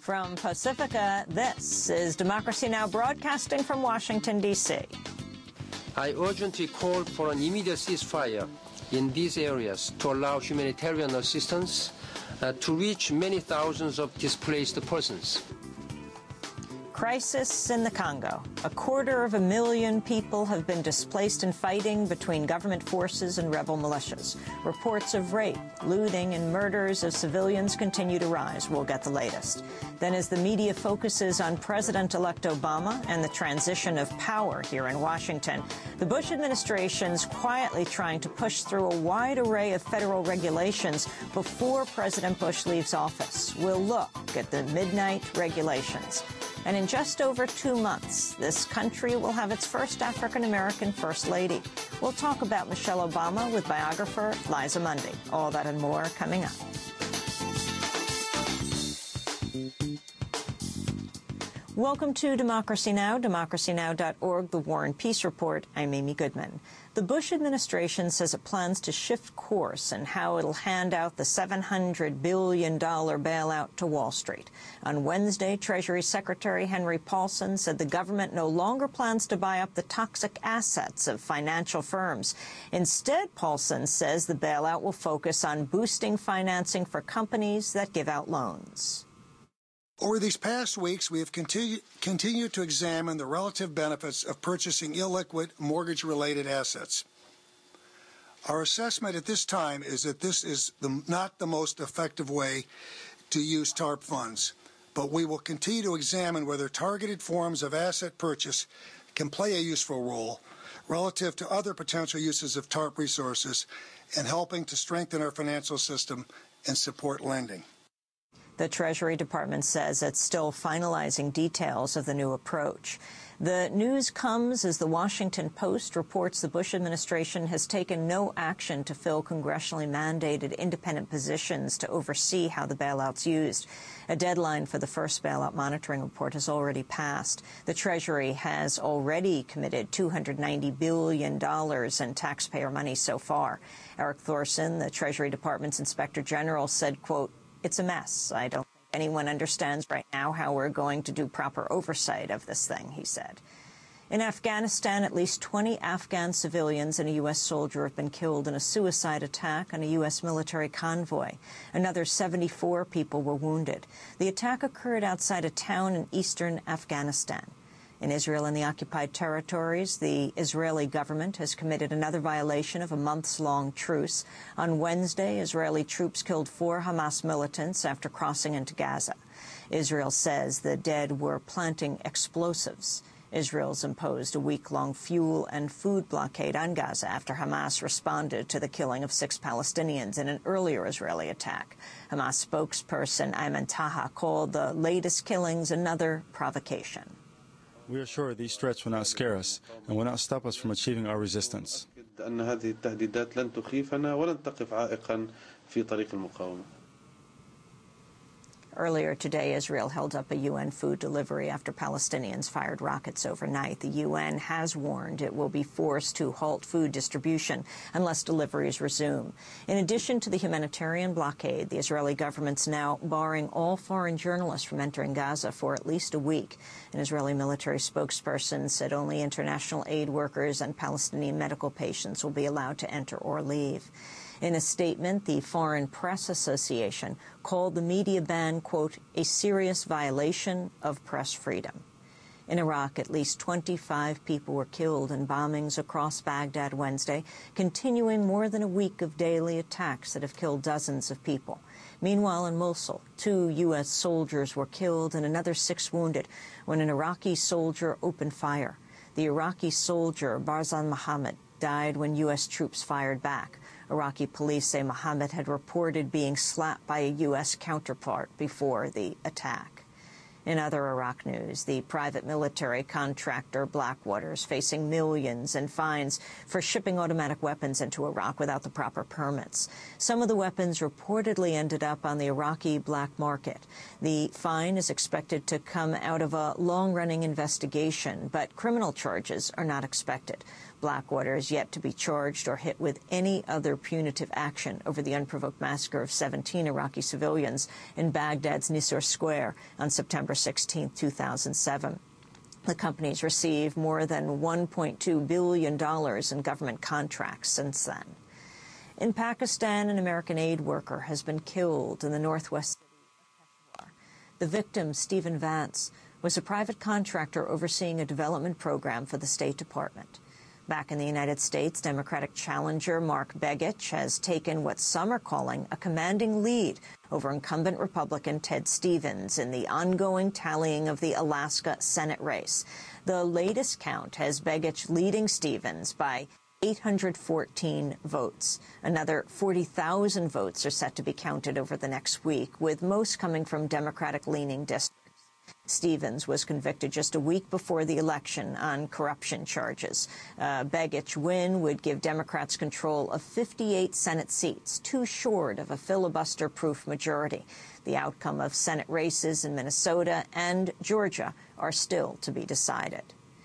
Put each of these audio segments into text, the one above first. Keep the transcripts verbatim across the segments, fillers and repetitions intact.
From Pacifica, this is Democracy Now! Broadcasting from Washington, D C I urgently call for an immediate ceasefire in these areas to allow humanitarian assistance uh, to reach many thousands of displaced persons. Crisis in the Congo. A quarter of a million people have been displaced in fighting between government forces and rebel militias. Reports of rape, looting, and murders of civilians continue to rise. We'll get the latest. Then, as the media focuses on President-elect Obama and the transition of power here in Washington, the Bush administration's quietly trying to push through a wide array of federal regulations before President Bush leaves office. We'll look at the midnight regulations. And in just over two months, this country will have its first African-American First Lady. We'll talk about Michelle Obama with biographer Liza Mundy. All that and more coming up. Welcome to Democracy Now!, democracy now dot org, the War and Peace Report. I'm Amy Goodman. The Bush administration says it plans to shift course in how it'll hand out the seven hundred billion dollars bailout to Wall Street. On Wednesday, Treasury Secretary Henry Paulson said the government no longer plans to buy up the toxic assets of financial firms. Instead, Paulson says the bailout will focus on boosting financing for companies that give out loans. Over these past weeks, we have continu- continued to examine the relative benefits of purchasing illiquid mortgage-related assets. Our assessment at this time is that this is the, not the most effective way to use TARP funds, but we will continue to examine whether targeted forms of asset purchase can play a useful role relative to other potential uses of TARP resources in helping to strengthen our financial system and support lending. The Treasury Department says it's still finalizing details of the new approach. The news comes as the Washington Post reports the Bush administration has taken no action to fill congressionally mandated independent positions to oversee how the bailout's used. A deadline for the first bailout monitoring report has already passed. The Treasury has already committed two hundred ninety billion dollars in taxpayer money so far. Eric Thorson, the Treasury Department's Inspector General, said, quote, "It's a mess. I don't think anyone understands right now how we're going to do proper oversight of this thing," he said. In Afghanistan, at least twenty Afghan civilians and a U S soldier have been killed in a suicide attack on a U S military convoy. Another seventy-four people were wounded. The attack occurred outside a town in eastern Afghanistan. In Israel and the occupied territories, the Israeli government has committed another violation of a months-long truce. On Wednesday, Israeli troops killed four Hamas militants after crossing into Gaza. Israel says the dead were planting explosives. Israel's imposed a week-long fuel and food blockade on Gaza after Hamas responded to the killing of six Palestinians in an earlier Israeli attack. Hamas spokesperson Ayman Taha called the latest killings another provocation. We are sure these threats will not scare us and will not stop us from achieving our resistance. Earlier today, Israel held up a U N food delivery after Palestinians fired rockets overnight. The U N has warned it will be forced to halt food distribution unless deliveries resume. In addition to the humanitarian blockade, the Israeli government's now barring all foreign journalists from entering Gaza for at least a week. An Israeli military spokesperson said only international aid workers and Palestinian medical patients will be allowed to enter or leave. In a statement, the Foreign Press Association called the media ban, quote, a serious violation of press freedom. In Iraq, at least twenty-five people were killed in bombings across Baghdad Wednesday, continuing more than a week of daily attacks that have killed dozens of people. Meanwhile, in Mosul, two U S soldiers were killed and another six wounded when an Iraqi soldier opened fire. The Iraqi soldier, Barzan Mohammed, died when U S troops fired back. Iraqi police say Mohammed had reported being slapped by a U S counterpart before the attack. In other Iraq news, the private military contractor Blackwater is facing millions in fines for shipping automatic weapons into Iraq without the proper permits. Some of the weapons reportedly ended up on the Iraqi black market. The fine is expected to come out of a long-running investigation, but criminal charges are not expected. Blackwater is yet to be charged or hit with any other punitive action over the unprovoked massacre of seventeen Iraqi civilians in Baghdad's Nisour Square on September sixteenth, two thousand seven. The company's received more than one point two billion dollars in government contracts since then. In Pakistan, an American aid worker has been killed in the northwest city of Peshawar. The victim, Stephen Vance, was a private contractor overseeing a development program for the State Department. Back in the United States, Democratic challenger Mark Begich has taken what some are calling a commanding lead over incumbent Republican Ted Stevens in the ongoing tallying of the Alaska Senate race. The latest count has Begich leading Stevens by eight hundred fourteen votes. Another forty thousand votes are set to be counted over the next week, with most coming from Democratic-leaning districts. Stevens was convicted just a week before the election on corruption charges. Uh, Begich win would give Democrats control of fifty-eight Senate seats, too short of a filibuster-proof majority. The outcome of Senate races in Minnesota and Georgia are still to be decided.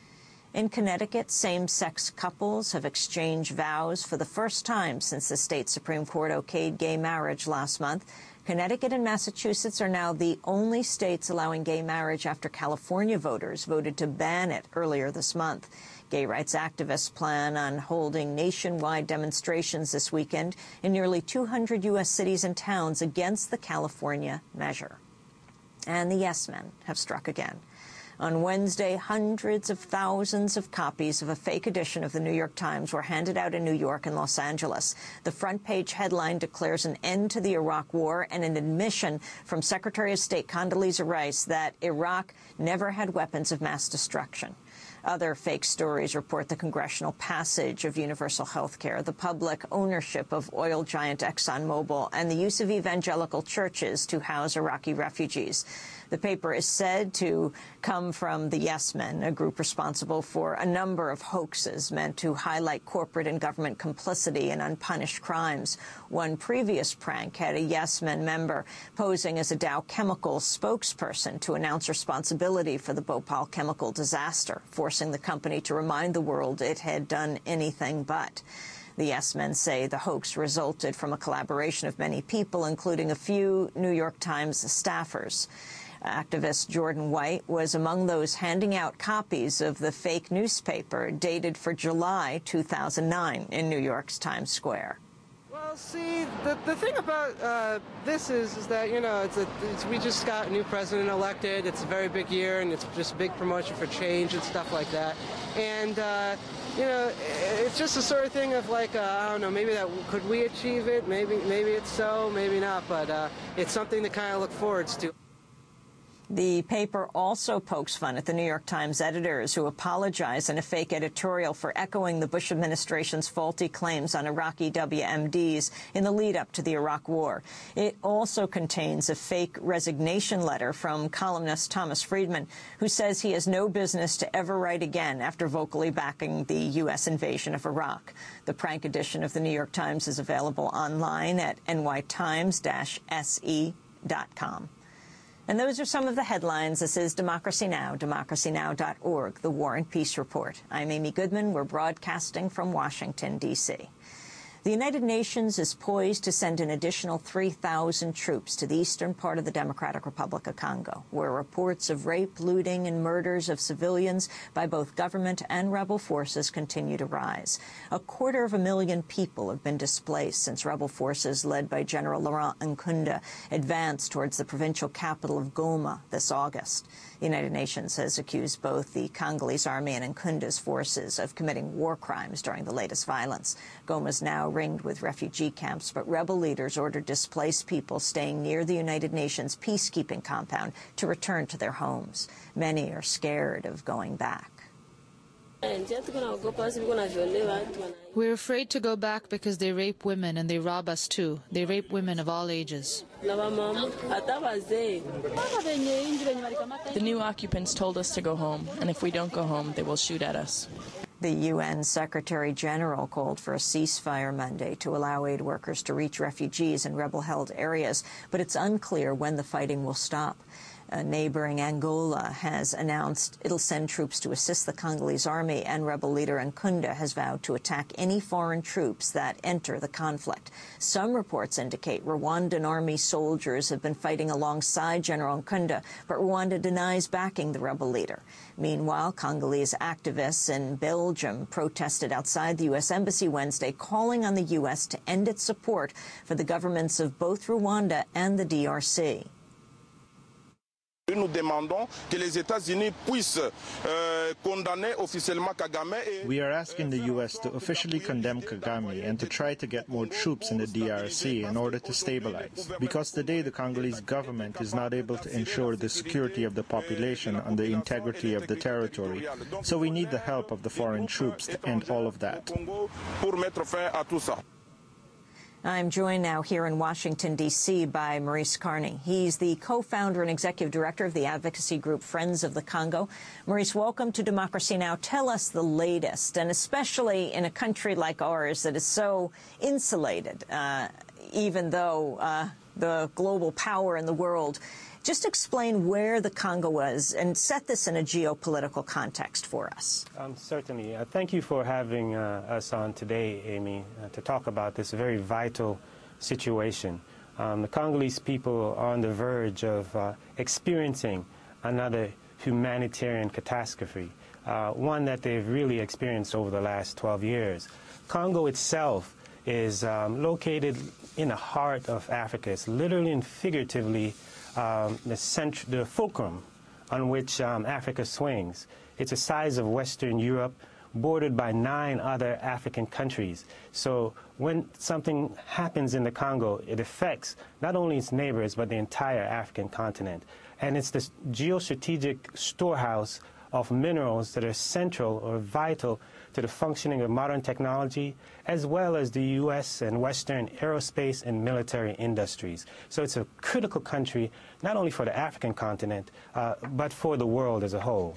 In Connecticut, same-sex couples have exchanged vows for the first time since the state Supreme Court okayed gay marriage last month. Connecticut and Massachusetts are now the only states allowing gay marriage after California voters voted to ban it earlier this month. Gay rights activists plan on holding nationwide demonstrations this weekend in nearly two hundred U S cities and towns against the California measure. And the Yes Men have struck again. On Wednesday, hundreds of thousands of copies of a fake edition of the New York Times were handed out in New York and Los Angeles. The front-page headline declares an end to the Iraq War and an admission from Secretary of State Condoleezza Rice that Iraq never had weapons of mass destruction. Other fake stories report the congressional passage of universal health care, the public ownership of oil giant ExxonMobil, and the use of evangelical churches to house Iraqi refugees. The paper is said to come from the Yes Men, a group responsible for a number of hoaxes meant to highlight corporate and government complicity in unpunished crimes. One previous prank had a Yes Men member posing as a Dow Chemical spokesperson to announce responsibility for the Bhopal chemical disaster, forcing the company to remind the world it had done anything but. The Yes Men say the hoax resulted from a collaboration of many people, including a few New York Times staffers. Activist Jordan White was among those handing out copies of the fake newspaper dated for July two thousand nine in New York's Times Square. Well, see, the, the thing about uh, this is, is that, you know, it's a, it's, we just got a new president elected. It's a very big year, and it's just a big promotion for change and stuff like that. And, uh, you know, it's just the sort of thing of like, uh, I don't know, maybe that, could we achieve it? Maybe, maybe it's so, maybe not, but uh, it's something to kind of look forward to. The paper also pokes fun at the New York Times editors who apologize in a fake editorial for echoing the Bush administration's faulty claims on Iraqi W M Ds in the lead-up to the Iraq War. It also contains a fake resignation letter from columnist Thomas Friedman, who says he has no business to ever write again after vocally backing the U S invasion of Iraq. The prank edition of the New York Times is available online at n y times dash s e dot com. And those are some of the headlines. This is Democracy Now!, democracy now dot org, the War and Peace Report. I'm Amy Goodman. We're broadcasting from Washington, D C The United Nations is poised to send an additional three thousand troops to the eastern part of the Democratic Republic of Congo, where reports of rape, looting, and murders of civilians by both government and rebel forces continue to rise. A quarter of a million people have been displaced since rebel forces led by General Laurent Nkunda advanced towards the provincial capital of Goma this August. The United Nations has accused both the Congolese army and Nkunda's forces of committing war crimes during the latest violence. Goma is now ringed with refugee camps, but rebel leaders ordered displaced people staying near the United Nations peacekeeping compound to return to their homes. Many are scared of going back. We're afraid to go back because they rape women and they rob us too. They rape women of all ages. The new occupants told us to go home, and if we don't go home, they will shoot at us. The U N Secretary General called for a ceasefire Monday to allow aid workers to reach refugees in rebel-held areas, but it's unclear when the fighting will stop. Uh, neighboring Angola has announced it'll send troops to assist the Congolese army, and rebel leader Nkunda has vowed to attack any foreign troops that enter the conflict. Some reports indicate Rwandan army soldiers have been fighting alongside General Nkunda, but Rwanda denies backing the rebel leader. Meanwhile, Congolese activists in Belgium protested outside the U S Embassy Wednesday, calling on the U S to end its support for the governments of both Rwanda and the D R C. Nous demandons que les États-Unis puissent euh, condamner officiellement Kagame. We are asking the U S to officially condemn Kagame and to try to get more troops in the D R C in order to stabilize. Because today the Congolese government is not able to ensure the security of the population and the integrity of the territory. So we need the help of the foreign troops to end all of that. I'm joined now here in Washington, D C by Maurice Carney. He's the co-founder and executive director of the advocacy group Friends of the Congo. Maurice, welcome to Democracy Now! Tell us the latest, and especially in a country like ours that is so insulated, uh, even though uh, the global power in the world. Just explain where the Congo was and set this in a geopolitical context for us. Um, certainly. Uh, thank you for having uh, us on today, Amy, uh, to talk about this very vital situation. Um, the Congolese people are on the verge of uh, experiencing another humanitarian catastrophe, uh, one that they've really experienced over the last twelve years. Congo itself is um, located in the heart of Africa. It's literally and figuratively Um, the, cent the fulcrum on which um, Africa swings. It's the size of Western Europe, bordered by nine other African countries. So when something happens in the Congo, it affects not only its neighbors, but the entire African continent. And it's this geostrategic storehouse of minerals that are central or vital to the functioning of modern technology, as well as the U S and Western aerospace and military industries. So it's a critical country, not only for the African continent, uh, but for the world as a whole.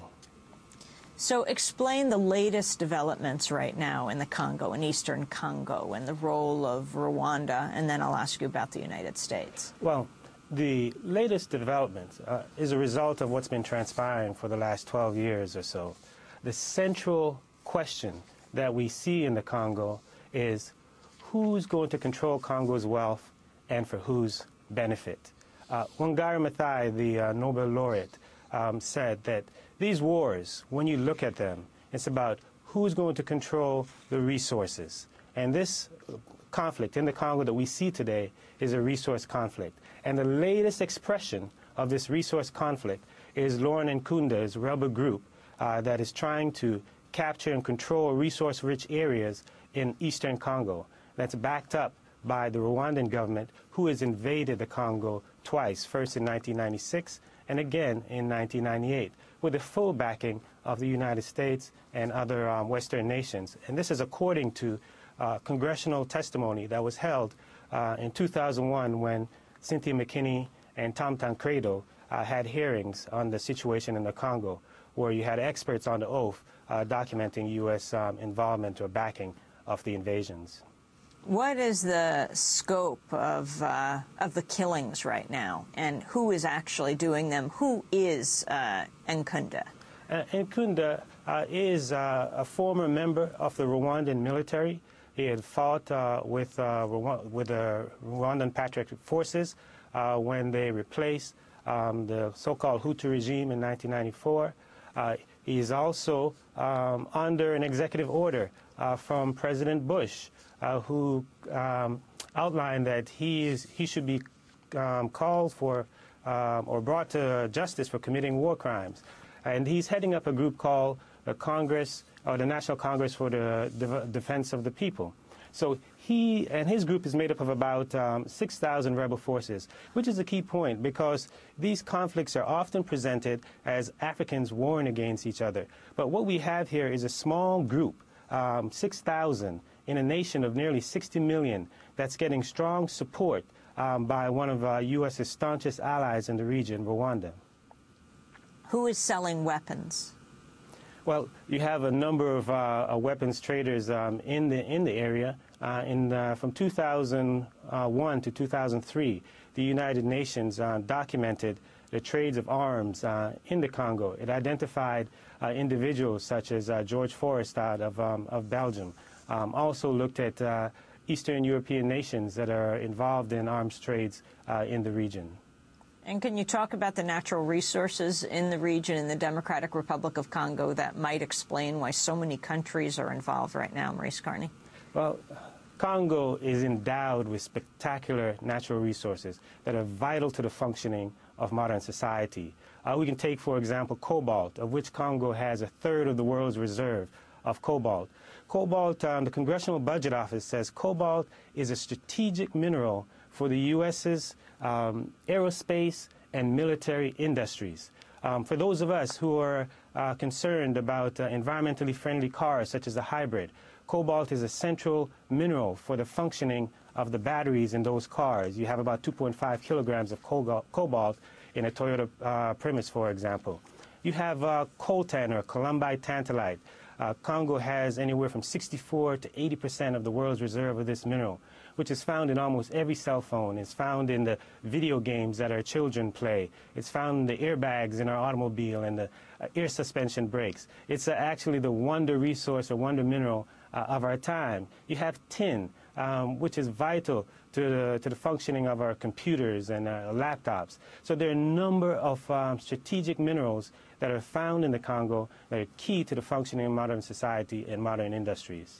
So explain the latest developments right now in the Congo, in eastern Congo, and the role of Rwanda, and then I'll ask you about the United States. Well, the latest development uh, is a result of what's been transpiring for the last twelve years or so. The central question that we see in the Congo is who's going to control Congo's wealth and for whose benefit. Uh, Wangari Maathai, the uh, Nobel laureate, um, said that these wars, when you look at them, it's about who's going to control the resources. And this conflict in the Congo that we see today is a resource conflict. And the latest expression of this resource conflict is Laurent Nkunda's rebel group uh, that is trying to capture and control resource-rich areas in eastern Congo. That's backed up by the Rwandan government, who has invaded the Congo twice, first in nineteen ninety-six and again in nineteen ninety-eight, with the full backing of the United States and other um, Western nations. And this is according to uh, congressional testimony that was held uh, in two thousand one when Cynthia McKinney and Tom Tancredo uh, had hearings on the situation in the Congo, where you had experts on the oath uh, documenting U S um, involvement or backing of the invasions. What is the scope of, uh, of the killings right now, and who is actually doing them? Who is uh, Nkunda? Uh, Nkunda uh, is uh, a former member of the Rwandan military. He had fought uh, with, uh, with the Rwandan Patriotic Forces uh, when they replaced um, the so-called Hutu regime in nineteen ninety-four. Uh, he is also um, under an executive order uh, from President Bush, uh, who um, outlined that he, is, he should be um, called for um, or brought to justice for committing war crimes. And he's heading up a group called the Congress, or the National Congress for the De- Defense of the People. So he and his group is made up of about um, six thousand rebel forces, which is a key point because these conflicts are often presented as Africans warring against each other. But what we have here is a small group, um, six thousand, in a nation of nearly sixty million, that's getting strong support um, by one of uh, U S's staunchest allies in the region, Rwanda. Who is selling weapons? Well, you have a number of uh, weapons traders um, in the in the area. Uh, in uh, from two thousand one to two thousand three, the United Nations uh, documented the trades of arms uh, in the Congo. It identified uh, individuals such as uh, George Forestad of, um, of Belgium. Um, also looked at uh, Eastern European nations that are involved in arms trades uh, in the region. And can you talk about the natural resources in the region in the Democratic Republic of Congo that might explain why so many countries are involved right now, Maurice Carney? Well, Congo is endowed with spectacular natural resources that are vital to the functioning of modern society. Uh, we can take, for example, cobalt, of which Congo has a third of the world's reserve of cobalt. Cobalt, um, the Congressional Budget Office says cobalt is a strategic mineral for the U S's um, aerospace and military industries. Um, for those of us who are uh, concerned about uh, environmentally friendly cars, such as the hybrid, cobalt is a central mineral for the functioning of the batteries in those cars. You have about two point five kilograms of cobalt in a Toyota uh, Primus, for example. You have uh, coltan, or columbite tantalite. Uh, Congo has anywhere from sixty-four to eighty percent of the world's reserve of this mineral, which is found in almost every cell phone. It's found in the video games that our children play. It's found in the airbags in our automobile and the uh, air suspension brakes. It's uh, actually the wonder resource or wonder mineral uh, of our time. You have tin, um, which is vital to the, to the functioning of our computers and uh, laptops. So there are a number of um, strategic minerals that are found in the Congo that are key to the functioning of modern society and modern industries.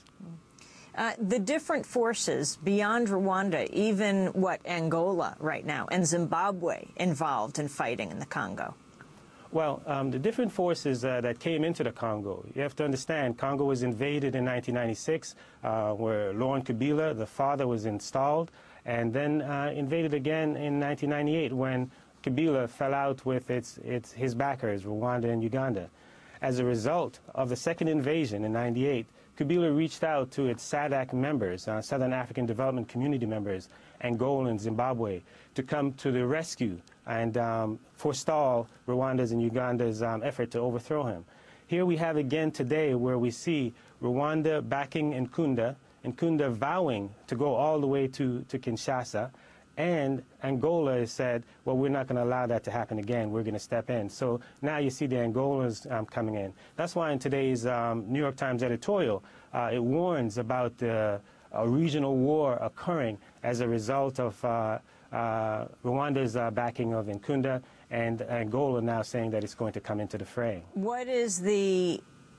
Uh, the different forces beyond Rwanda, even, what, Angola right now, and Zimbabwe involved in fighting in the Congo? Well, um, the different forces uh, that came into the Congo, you have to understand, Congo was invaded in nineteen ninety-six, uh, where Laurent Kabila, the father, was installed, and then uh, invaded again in nineteen ninety-eight when Kabila fell out with its, its, his backers, Rwanda and Uganda. As a result of the second invasion in ninety-eight, Kabila reached out to its S A D C members, uh, Southern African Development Community members, Angola and Zimbabwe, to come to the rescue and um, forestall Rwanda's and Uganda's um, effort to overthrow him. Here we have again today where we see Rwanda backing Nkunda, Nkunda vowing to go all the way to, to Kinshasa, and Angola has said, well, we're not going to allow that to happen again. We're going to step in. So now you see the Angolans um, coming in. That's why in today's um, New York Times editorial, uh, it warns about uh, a regional war occurring as a result of uh, uh, Rwanda's uh, backing of Nkunda, and Angola now saying that it's going to come into the fray. What is the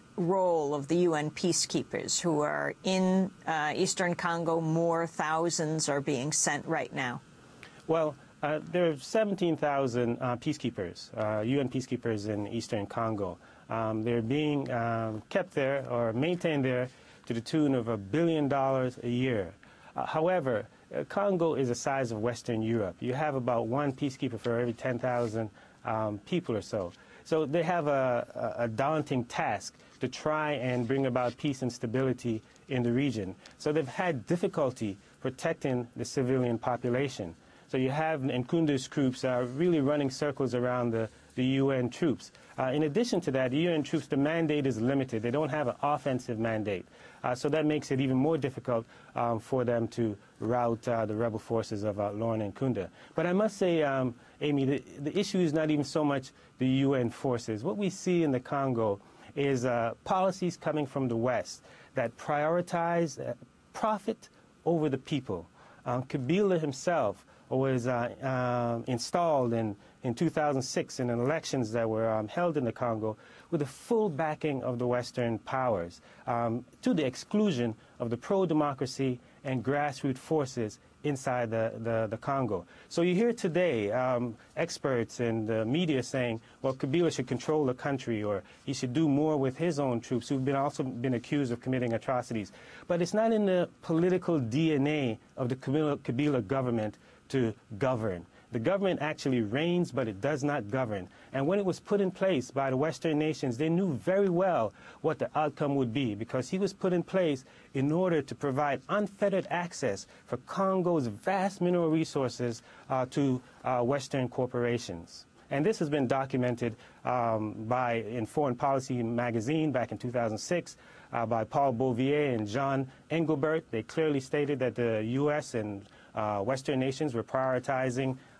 role of the U N peacekeepers who are in uh, eastern Congo? More thousands are being sent right now. Well, uh, there are seventeen thousand uh, peacekeepers, uh, U N peacekeepers in eastern Congo. Um, they're being um, kept there or maintained there to the tune of a billion dollars a year. Uh, however, uh, Congo is the size of Western Europe. You have about one peacekeeper for every ten thousand um, people or so. So they have a, a daunting task to try and bring about peace and stability in the region. So they've had difficulty protecting the civilian population. So you have Nkunda's troops uh, really running circles around the, the U N troops. Uh, in addition to that, the U N troops, the mandate is limited. They don't have an offensive mandate. Uh, so that makes it even more difficult um, for them to rout uh, the rebel forces of uh, Laurent Nkunda. But I must say, um, Amy, the, the issue is not even so much the U N forces. What we see in the Congo is uh, policies coming from the West that prioritize uh, profit over the people. Um, Kabila himself was uh, uh, installed in, in two thousand six in elections that were um, held in the Congo with the full backing of the Western powers, um, to the exclusion of the pro-democracy and grassroots forces inside the, the, the Congo. So you hear today um, experts and the media saying, well, Kabila should control the country, or he should do more with his own troops who've been also been accused of committing atrocities. But it's not in the political D N A of the Kabila, Kabila government to govern. The government actually reigns, but it does not govern. And when it was put in place by the Western nations, they knew very well what the outcome would be, because he was put in place in order to provide unfettered access for Congo's vast mineral resources uh, to uh, Western corporations. And this has been documented um, by in Foreign Policy magazine back in two thousand six uh, by Paul Bouvier and John Engelbert. They clearly stated that the U S and uh, Western nations were prioritizing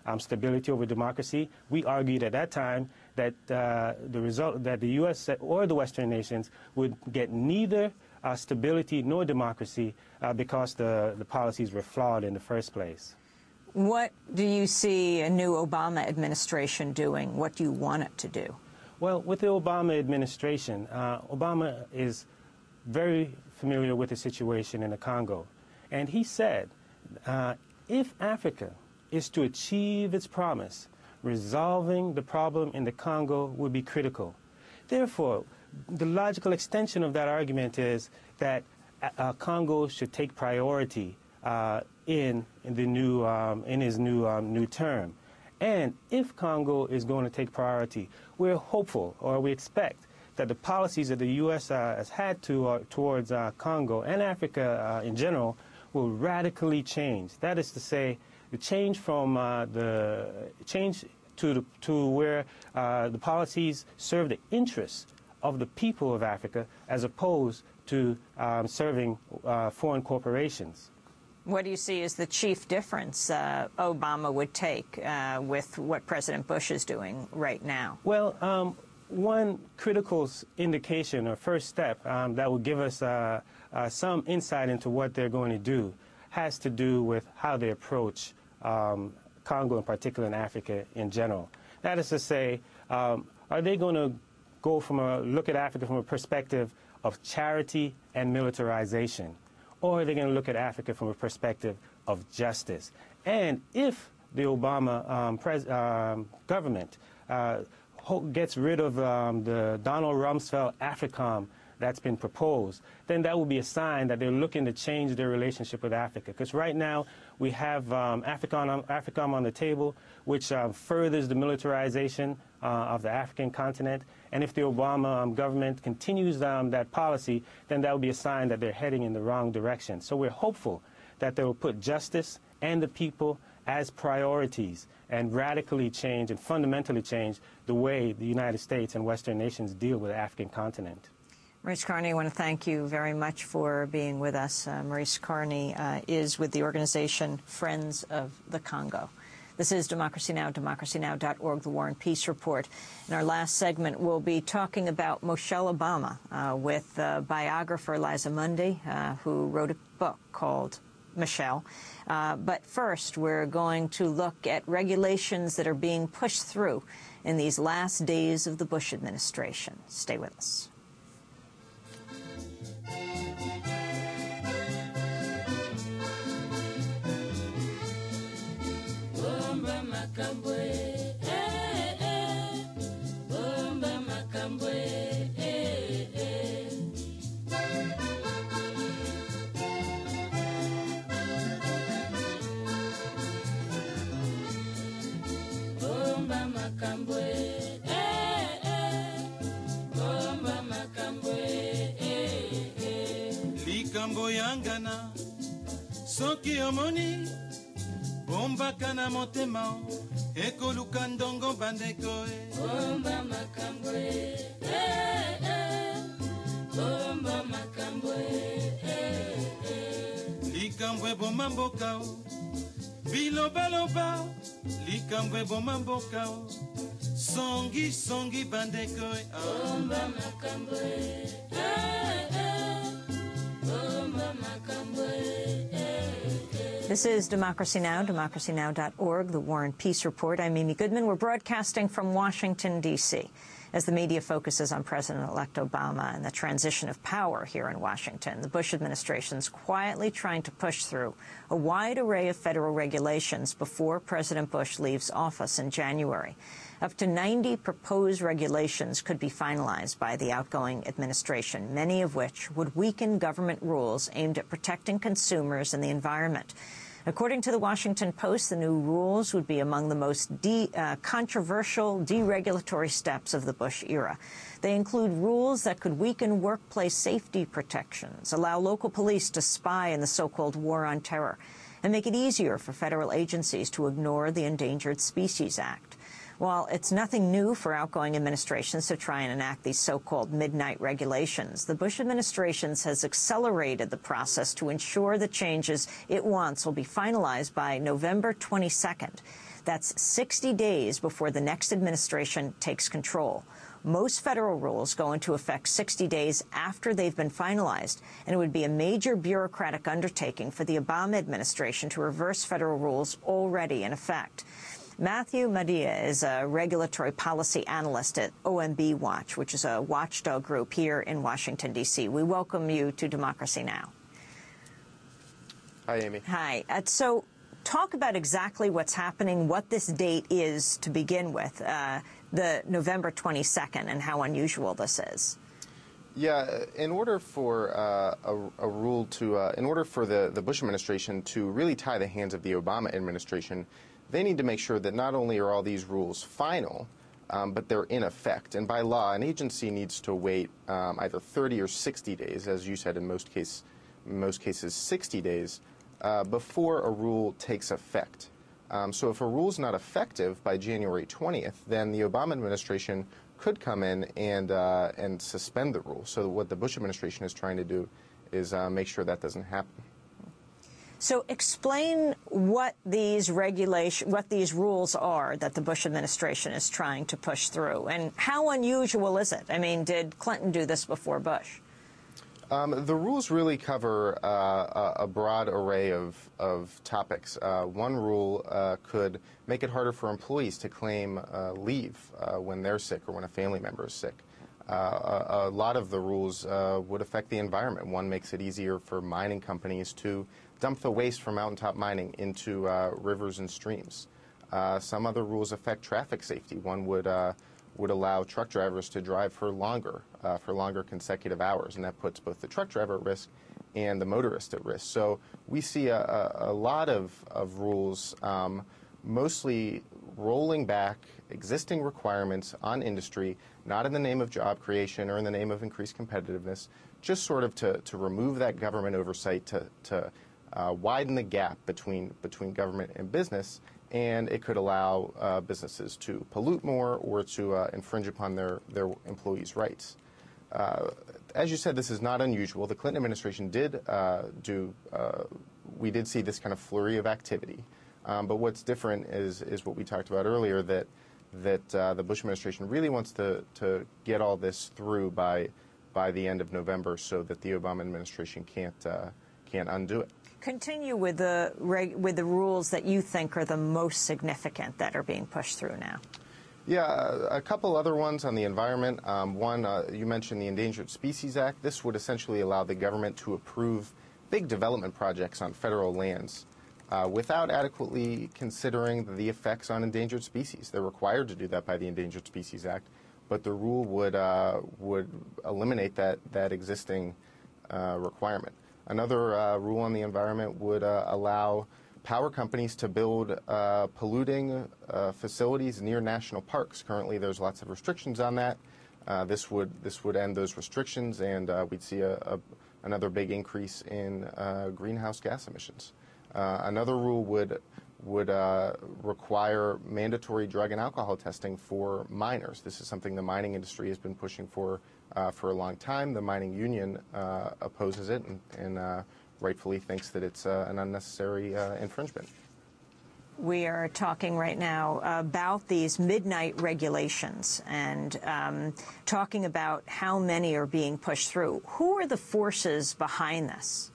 um, stability over democracy. We argued at that time that uh, the result that the U S or the Western nations would get neither uh, stability nor democracy uh, because the, the policies were flawed in the first place. What do you see a new Obama administration doing? What do you want it to do? Well, with the Obama administration, uh, Obama is very familiar with the situation in the Congo. And he said, uh, if Africa is to achieve its promise, resolving the problem in the Congo would be critical. Therefore, the logical extension of that argument is that uh, Congo should take priority uh, in, in the new um, in his new um, new term. And if Congo is going to take priority, we're hopeful, or we expect, that the policies that the U S uh, has had to, uh, towards uh, Congo and Africa uh, in general will radically change. That is to say, the change from uh, the change to the, to where uh, the policies serve the interests of the people of Africa as opposed to um, serving uh, foreign corporations. What do you see as the chief difference uh, Obama would take uh, with what President Bush is doing right now? Well, um, one critical indication or first step um, that will give us uh, uh, some insight into what they're going to do has to do with how they approach um, Congo in particular and Africa in general. That is to say, um, are they going to go from a look at Africa from a perspective of charity and militarization? Or are they going to look at Africa from a perspective of justice? And if the Obama um, pres um, government uh, gets rid of um, the Donald Rumsfeld AFRICOM that's been proposed, then that will be a sign that they're looking to change their relationship with Africa. Because right now we have um, AFRICOM, AFRICOM on the table, which uh, furthers the militarization uh, of the African continent. And if the Obama um, government continues um, that policy, then that will be a sign that they're heading in the wrong direction. So we're hopeful that they will put justice and the people as priorities and radically change and fundamentally change the way the United States and Western nations deal with the African continent. Maurice Carney, I want to thank you very much for being with us. Uh, Maurice Carney uh, is with the organization Friends of the Congo. This is Democracy Now!, democracy now dot org, the War and Peace Report. In our last segment, we'll be talking about Michelle Obama uh, with uh, biographer Liza Mundy, uh, who wrote a book called Michelle. Uh, but first, we're going to look at regulations that are being pushed through in these last days of the Bush administration. Stay with us. Likambo yangana soki omoni bomba kana motema ekoluka ndongo bandeko bomba makambo eh eh bomba makambo eh eh likambo bomba mboka biloba loba likambo bomba mboka songi songi bandeko bomba makambo eh eh bomba makambo This is Democracy Now!, democracy now dot org, the War and Peace Report. I'm Amy Goodman. We're broadcasting from Washington, D C as the media focuses on President-elect Obama and the transition of power here in Washington. The Bush administration's quietly trying to push through a wide array of federal regulations before President Bush leaves office in January. Up to ninety proposed regulations could be finalized by the outgoing administration, many of which would weaken government rules aimed at protecting consumers and the environment. According to the Washington Post, the new rules would be among the most de uh, controversial deregulatory steps of the Bush era. They include rules that could weaken workplace safety protections, allow local police to spy in the so-called war on terror, and make it easier for federal agencies to ignore the Endangered Species Act. While it's nothing new for outgoing administrations to try and enact these so-called midnight regulations, the Bush administration has accelerated the process to ensure the changes it wants will be finalized by November twenty-second. That's sixty days before the next administration takes control. Most federal rules go into effect sixty days after they've been finalized, and it would be a major bureaucratic undertaking for the Obama administration to reverse federal rules already in effect. Matthew Madia is a regulatory policy analyst at O M B Watch, which is a watchdog group here in Washington, D C We welcome you to Democracy Now! Hi, Amy. Hi. Uh, so talk about exactly what's happening, what this date is to begin with, uh, the November twenty-second, and how unusual this is. Yeah, in order for uh, a, a rule to, uh, in order for the, the Bush administration to really tie the hands of the Obama administration, they need to make sure that not only are all these rules final, um, but they're in effect. And by law, an agency needs to wait um, either thirty or sixty days, as you said, in most, case, in most cases sixty days, uh, before a rule takes effect. Um, so if a rule is not effective by January twentieth, then the Obama administration could come in and, uh, and suspend the rule. So what the Bush administration is trying to do is uh, make sure that doesn't happen. So explain what these regulation, what these rules are that the Bush administration is trying to push through, and how unusual is it? I mean, did Clinton do this before Bush? Um, the rules really cover uh, a, a broad array of, of topics. Uh, one rule uh, could make it harder for employees to claim uh, leave uh, when they're sick or when a family member is sick. Uh, a, a lot of the rules uh, would affect the environment. One makes it easier for mining companies to dump the waste from mountaintop mining into uh, rivers and streams. Uh, some other rules affect traffic safety. One would uh, would allow truck drivers to drive for longer, uh, for longer consecutive hours, and that puts both the truck driver at risk and the motorist at risk. So we see a, a, a lot of, of rules, um, mostly rolling back existing requirements on industry, not in the name of job creation or in the name of increased competitiveness, just sort of to, to remove that government oversight, to, to uh, widen the gap between, between government and business, and it could allow uh, businesses to pollute more or to uh, infringe upon their, their employees' rights. Uh, as you said, this is not unusual. The Clinton administration did uh, do, uh, we did see this kind of flurry of activity. Um, but what's different is, is what we talked about earlier, that, that uh, the Bush administration really wants to, to get all this through by, by the end of November so that the Obama administration can't, uh, can't undo it. Continue with the reg with the rules that you think are the most significant that are being pushed through now. Yeah, a couple other ones on the environment. Um, one, uh, you mentioned the Endangered Species Act. This would essentially allow the government to approve big development projects on federal lands uh, without adequately considering the effects on endangered species. They're required to do that by the Endangered Species Act, but the rule would uh, would eliminate that that existing uh, requirement. Another uh, rule on the environment would uh, allow power companies to build uh, polluting uh, facilities near national parks. Currently, there's lots of restrictions on that. Uh, this would this would end those restrictions, and uh, we'd see a, a, another big increase in uh, greenhouse gas emissions. Uh, another rule would would uh, require mandatory drug and alcohol testing for miners. This is something the mining industry has been pushing for uh, for a long time. The mining union uh, opposes it and, and uh, rightfully thinks that it's uh, an unnecessary uh, infringement. We are talking right now about these midnight regulations and um, talking about how many are being pushed through. Who are the forces behind this?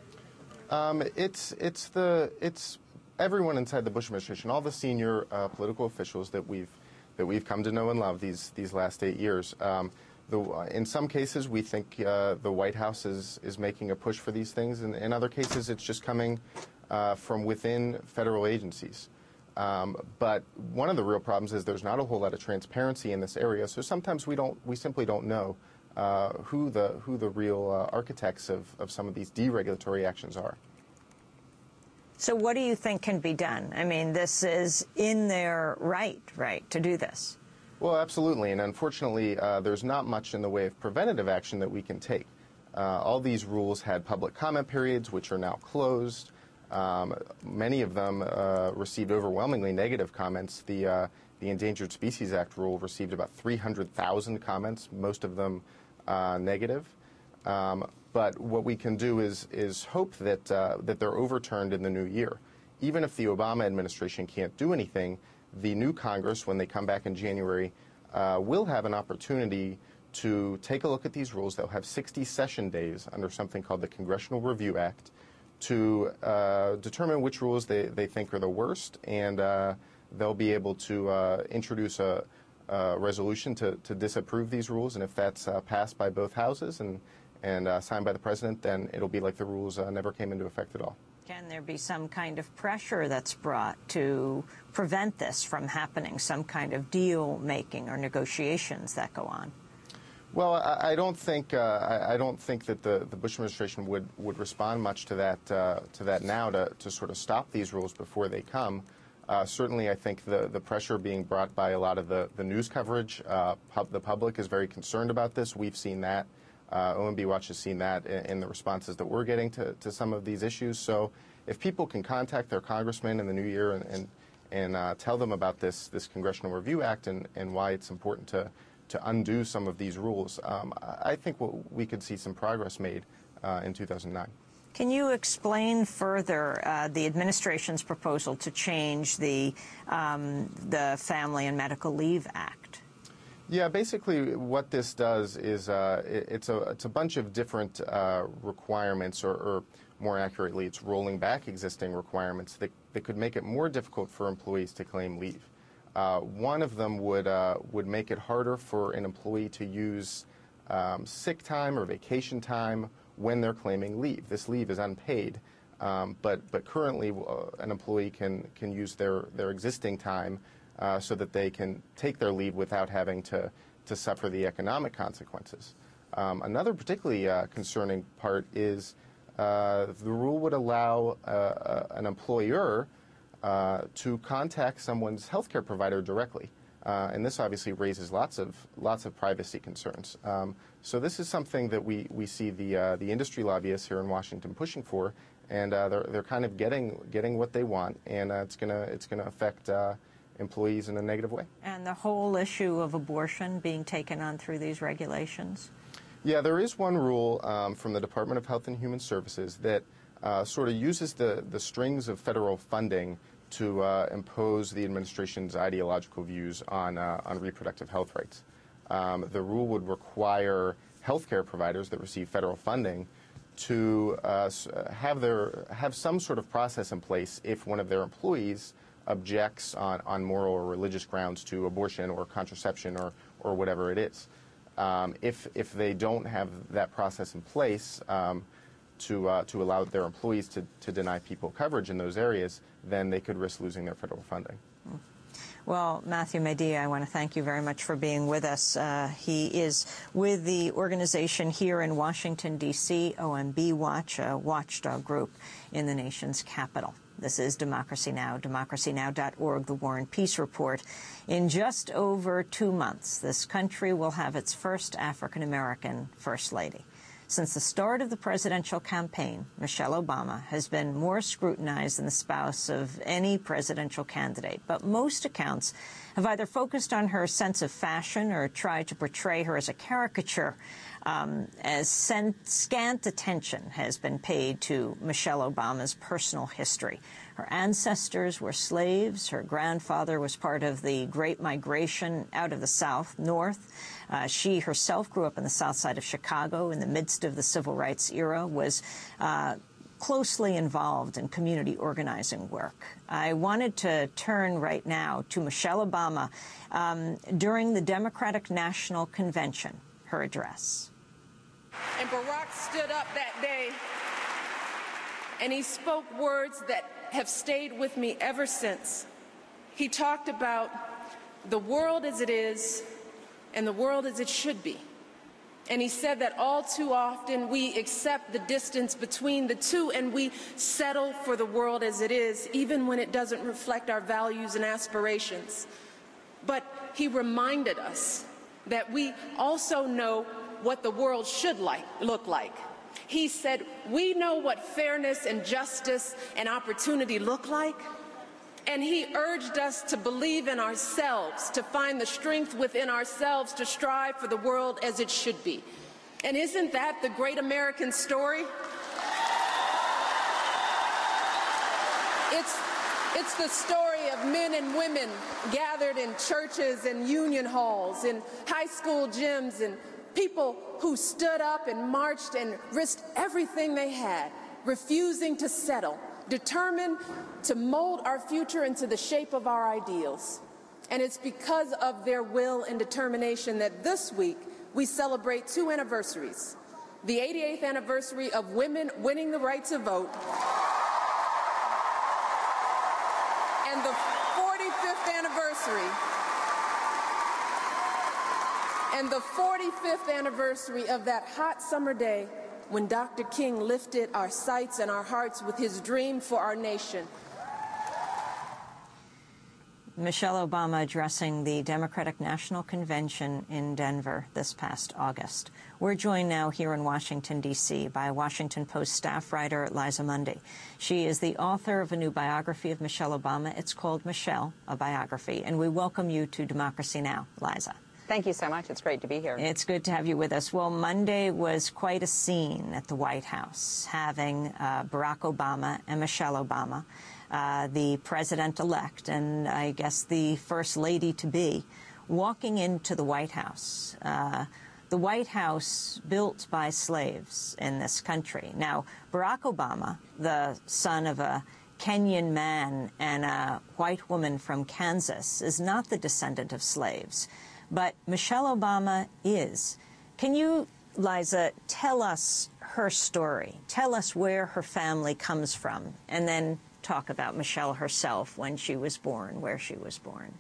Um, it's it's the it's everyone inside the Bush administration, all the senior uh, political officials that we've that we've come to know and love these these last eight years. Um, the, in some cases, we think uh, the White House is is making a push for these things, and in other cases, it's just coming uh, from within federal agencies. Um, but one of the real problems is there's not a whole lot of transparency in this area, so sometimes we don't we simply don't know uh, who the who the real uh, architects of, of some of these deregulatory actions are. So what do you think can be done? I mean, this is in their right, right, to do this. Well, absolutely, and unfortunately, uh, there's not much in the way of preventative action that we can take. Uh, all these rules had public comment periods, which are now closed. Um, many of them uh, received overwhelmingly negative comments. The, uh, the Endangered Species Act rule received about three hundred thousand comments, most of them uh, negative. Um, but what we can do is, is hope that, uh, that they're overturned in the new year. even if the Obama administration can't do anything, the new Congress, when they come back in January, uh, will have an opportunity to take a look at these rules. They'll have sixty session days under something called the Congressional Review Act to uh, determine which rules they, they think are the worst, and uh, they'll be able to uh, introduce a, a resolution to, to disapprove these rules, and if that's uh, passed by both houses and, and uh, signed by the president, then it'll be like the rules uh, never came into effect at all. Can there be some kind of pressure that's brought to prevent this from happening, some kind of deal-making or negotiations that go on? Well, I, I don't think uh, I, I don't think that the, the Bush administration would, would respond much to that uh, to that now to, to sort of stop these rules before they come. Uh, certainly, I think the, the pressure being brought by a lot of the, the news coverage, uh, pub, the public is very concerned about this. We've seen that. Uh, O M B Watch has seen that in, in the responses that we're getting to, to some of these issues. So if people can contact their congressman in the new year and, and, and uh, tell them about this, this Congressional Review Act and, and why it's important to to undo some of these rules, um, I think we'll, we could see some progress made uh, in two thousand nine. Can you explain further uh, the administration's proposal to change the, um, the Family and Medical Leave Act? Yeah, basically what this does is uh, it, it's, a, it's a bunch of different uh, requirements, or, or more accurately, it's rolling back existing requirements that, that could make it more difficult for employees to claim leave. Uh, one of them would uh, would make it harder for an employee to use um, sick time or vacation time when they're claiming leave. This leave is unpaid, um, but but currently uh, an employee can can use their their existing time uh, so that they can take their leave without having to to suffer the economic consequences. Um, another particularly uh, concerning part is uh, the rule would allow uh, uh, an employer Uh, to contact someone's healthcare provider directly, uh, and this obviously raises lots of lots of privacy concerns. Um, so this is something that we we see the uh, the industry lobbyists here in Washington pushing for, and uh, they're they're kind of getting getting what they want, and uh, it's gonna it's gonna affect uh, employees in a negative way. And the whole issue of abortion being taken on through these regulations? Yeah, there is one rule um, from the Department of Health and Human Services that uh, sort of uses the the strings of federal funding to uh, impose the administration's ideological views on uh, on reproductive health rights. Um, the rule would require healthcare providers that receive federal funding to uh, have their have some sort of process in place if one of their employees objects on, on moral or religious grounds to abortion or contraception or or whatever it is. Um, if if they don't have that process in place um, to uh, to allow their employees to, to deny people coverage in those areas, then they could risk losing their federal funding. Well, Matthew Medea, I want to thank you very much for being with us. Uh, he is with the organization here in Washington, D C, O M B Watch, a watchdog group in the nation's capital. This is Democracy Now!, democracy now dot org, the War and Peace Report. In just over two months, this country will have its first African-American First Lady. Since the start of the presidential campaign, Michelle Obama has been more scrutinized than the spouse of any presidential candidate. But most accounts have either focused on her sense of fashion or tried to portray her as a caricature. Um, as scant attention has been paid to Michelle Obama's personal history. Her ancestors were slaves. Her grandfather was part of the Great Migration out of the South, North. Uh, she herself grew up in the South Side of Chicago in the midst of the Civil Rights era, was uh, closely involved in community organizing work. I wanted to turn right now to Michelle Obama um, during the Democratic National Convention, her address. And Barack stood up that day, and he spoke words that have stayed with me ever since. He talked about the world as it is and the world as it should be. And he said that all too often we accept the distance between the two and we settle for the world as it is, even when it doesn't reflect our values and aspirations. But he reminded us that we also know what the world should like, look like. He said, we know what fairness and justice and opportunity look like. And he urged us to believe in ourselves, to find the strength within ourselves to strive for the world as it should be. And isn't that the great American story? It's It's the story of men and women gathered in churches and union halls, in high school gyms, and people who stood up and marched and risked everything they had, refusing to settle, determined to mold our future into the shape of our ideals. And it's because of their will and determination that this week we celebrate two anniversaries. The eighty-eighth anniversary of women winning the right to vote, and the forty-fifth anniversary, and the forty-fifth anniversary of that hot summer day when Doctor King lifted our sights and our hearts with his dream for our nation. Michelle Obama addressing the Democratic National Convention in Denver this past August. We're joined now here in Washington, D C by Washington Post staff writer Liza Mundy. She is the author of a new biography of Michelle Obama. It's called Michelle, a Biography. And we welcome you to Democracy Now!, Liza. Thank you so much. It's great to be here. It's good to have you with us. Well, Monday was quite a scene at the White House, having uh, Barack Obama and Michelle Obama, uh, the president-elect and I guess the first lady-to-be, walking into the White House. Uh, the White House built by slaves in this country. Now, Barack Obama, the son of a Kenyan man and a white woman from Kansas, is not the descendant of slaves. But Michelle Obama is. Can you, Liza, tell us her story? Tell us where her family comes from, and then talk about Michelle herself, when she was born, where she was born.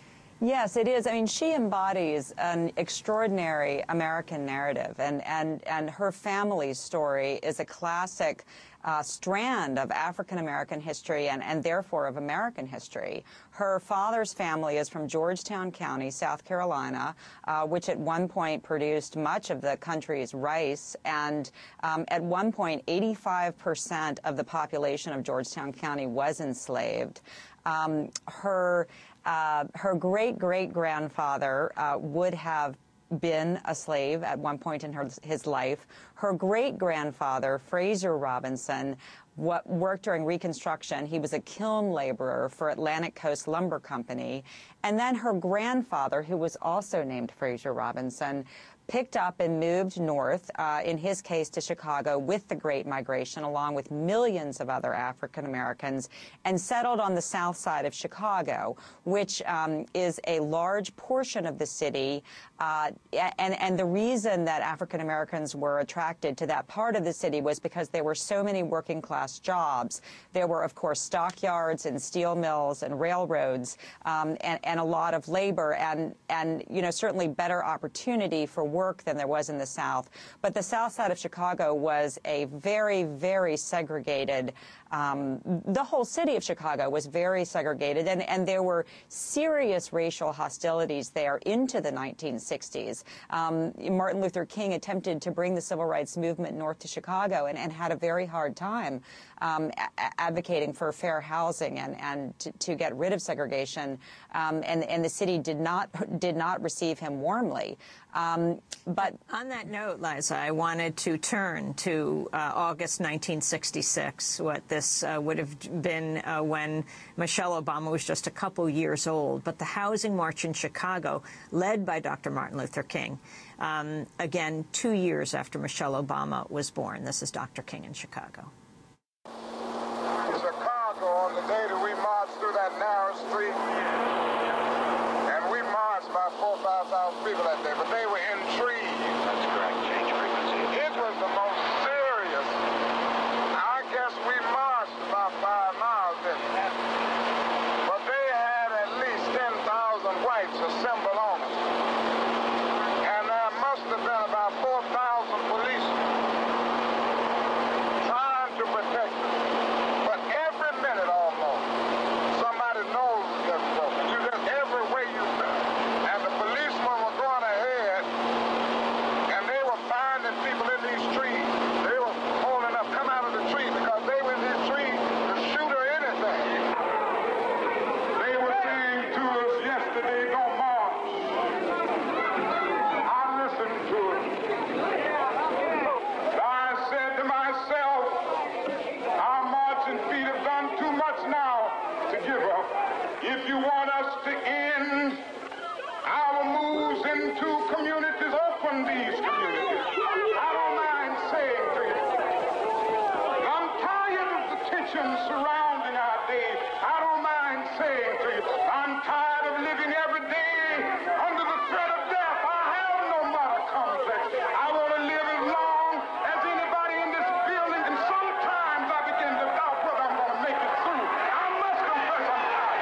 Yes, it is. I mean, she embodies an extraordinary American narrative, and, and, and her family's story is a classic uh, strand of African-American history and, and therefore of American history. Her father's family is from Georgetown County, South Carolina, uh, which at one point produced much of the country's rice, and um, at one point, eighty-five percent of the population of Georgetown County was enslaved. Um, her Uh, her great-great-grandfather uh, would have been a slave at one point in her, his life. Her great-grandfather, Fraser Robinson, what worked during Reconstruction. He was a kiln laborer for Atlantic Coast Lumber Company. And then her grandfather, who was also named Fraser Robinson, picked up and moved north, uh, in his case to Chicago, with the Great Migration, along with millions of other African Americans, and settled on the south side of Chicago, which um, is a large portion of the city. Uh, and, and the reason that African Americans were attracted to that part of the city was because there were so many working class jobs. There were, of course, stockyards and steel mills and railroads, um, and, and a lot of labor, and, and, you know, certainly better opportunity for work than there was in the South. But the south side of Chicago was a very, very segregated, um, the whole city of Chicago was very segregated, and, and there were serious racial hostilities there into the nineteen sixties. Um, Martin Luther King attempted to bring the civil rights movement north to Chicago, and, and had a very hard time um, a advocating for fair housing and, and to, to get rid of segregation. Um, and, and the city did not, did not receive him warmly. Um, but on that note, Liza, I wanted to turn to uh, August nineteen sixty-six, what this uh, would have been uh, when Michelle Obama was just a couple years old. But the housing march in Chicago, led by Doctor Martin Luther King, um, again, two years after Michelle Obama was born. This is Doctor King in Chicago. Chicago, on the day that we marched through that narrow street, and we marched about four or five thousand people that day, but they were in trees. That's correct. Change frequency. It was the most serious. I guess we marched about five miles, didn't we? But they had at least ten thousand whites assembled on us. And there must have been about four thousand policemen trying to protect us. But every minute almost, somebody knows this book. You just every way you and the policemen were going ahead, and they were finding people in these trees. They were holding up, come out of the tree, because they were in these trees to shoot or anything. They were saying to us yesterday, don't march. I listened to it. I said to myself, our marching feet have done too much now to get tension surrounding our day, I don't mind saying to you, I'm tired of living every day under the threat of death. I have no martyr complex. I want to live as long as anybody in this building, and sometimes I begin to doubt whether I'm going to make it through. I must confess I'm tired.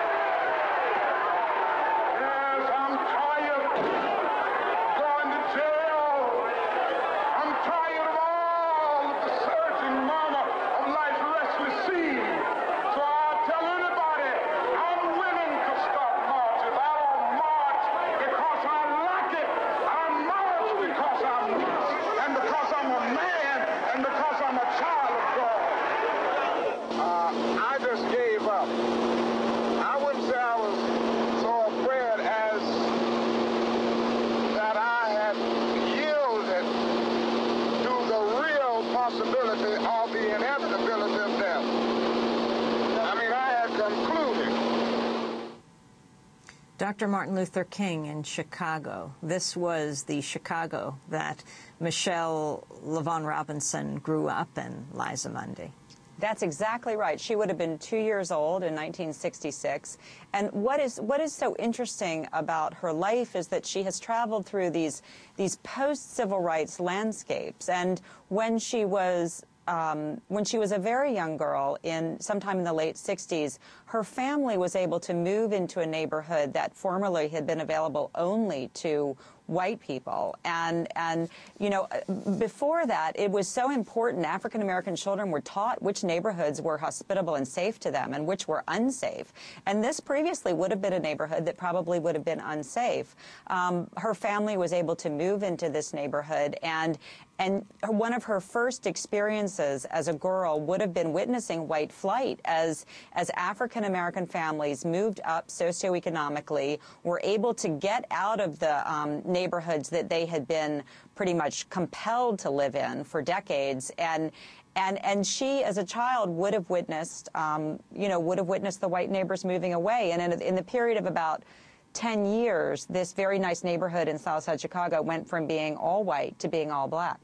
Yes, I'm tired of going to jail. I'm tired of all of the surging murmur of life's restless sea. So I'll tell anybody, I'm willing to start marches. I don't march because I like it. I march because I must, and because I'm a man, and because I'm a child of God. Uh, I just gave up. I wouldn't say I was so afraid as that I had yielded to the real possibility of the inevitability of death. I mean, I had concluded. Doctor Martin Luther King in Chicago. This was the Chicago that Michelle LaVaughn Robinson grew up in, Liza Mundy. That's exactly right. She would have been two years old in nineteen sixty-six. And what is what is so interesting about her life is that she has traveled through these these post-civil rights landscapes. And when she was um, when she was a very young girl, in sometime in the late sixties, her family was able to move into a neighborhood that formerly had been available only to white people. And, and, you know, before that, it was so important. African-American children were taught which neighborhoods were hospitable and safe to them and which were unsafe. And this previously would have been a neighborhood that probably would have been unsafe. Um, her family was able to move into this neighborhood, and And one of her first experiences as a girl would have been witnessing white flight as, as African-American families moved up socioeconomically, were able to get out of the um, neighborhoods that they had been pretty much compelled to live in for decades. And And and she, as a child, would have witnessed, um, you know, would have witnessed the white neighbors moving away. And in, in the period of about ten years, this very nice neighborhood in Southside Chicago went from being all white to being all black.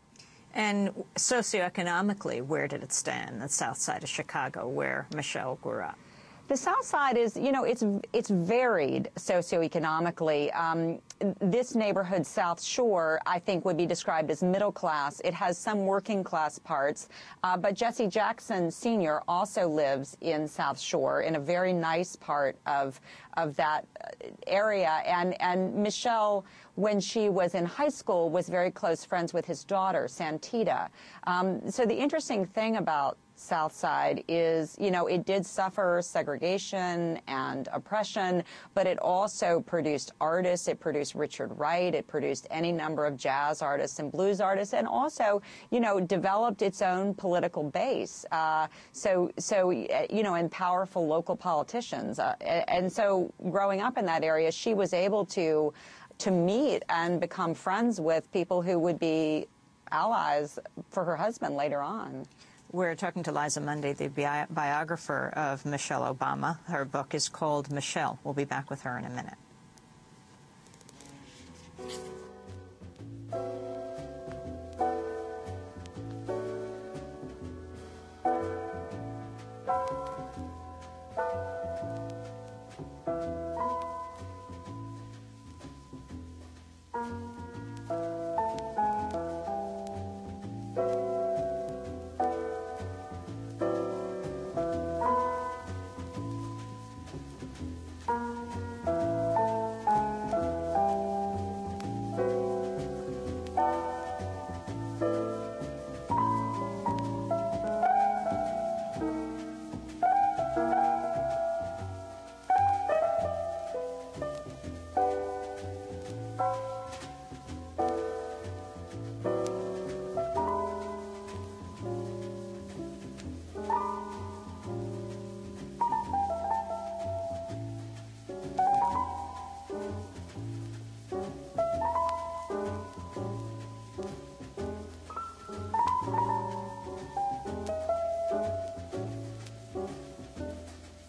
And socioeconomically, where did it stand, the south side of Chicago, where Michelle grew up? The South Side is, you know, it's it's varied socioeconomically. Um, this neighborhood, South Shore, I think would be described as middle class. It has some working class parts, uh, but Jesse Jackson Senior also lives in South Shore, in a very nice part of of that area. And and Michelle, when she was in high school, was very close friends with his daughter, Santita. Um, so the interesting thing about South Side is, you know, it did suffer segregation and oppression, but it also produced artists. It produced Richard Wright. It produced any number of jazz artists and blues artists, and also, you know, developed its own political base. Uh, so, so, you know, and powerful local politicians. Uh, and so growing up in that area, she was able to, to meet and become friends with people who would be allies for her husband later on. We're talking to Liza Mundy, the bi biographer of Michelle Obama. Her book is called Michelle. We'll be back with her in a minute.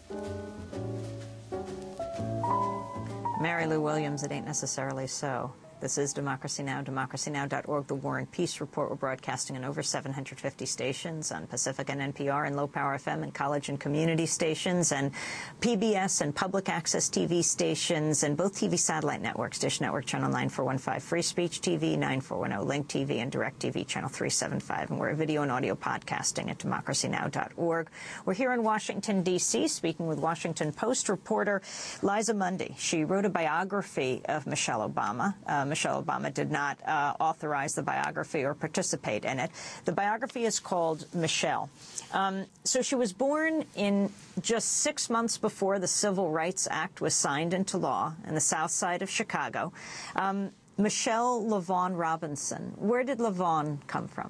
Mary Lou Williams, It Ain't Necessarily So. This is Democracy Now!, democracy now dot org, the War and Peace Report. We're broadcasting in over seven hundred fifty stations on Pacific and N P R and low-power F M and college and community stations and P B S and public access T V stations and both T V satellite networks, Dish Network Channel nine four one five, Free Speech T V, nine four one zero, Link T V, and Direct T V Channel three seventy-five. And we're video and audio podcasting at democracy now dot org. We're here in Washington, D C, speaking with Washington Post reporter Liza Mundy. She wrote a biography of Michelle Obama. Uh, Michelle Obama did not uh, authorize the biography or participate in it. The biography is called Michelle. Um, so she was born in just six months before the Civil Rights Act was signed into law in the south side of Chicago. Um, Michelle LaVaughn Robinson. Where did LaVaughn come from?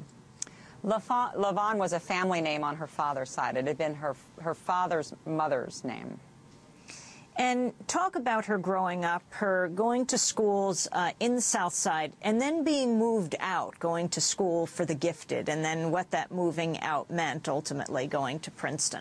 LaVaughn was a family name on her father's side. It had been her, her father's mother's name. And talk about her growing up, her going to schools uh, in the South Side, and then being moved out, going to school for the gifted, and then what that moving out meant, ultimately going to Princeton.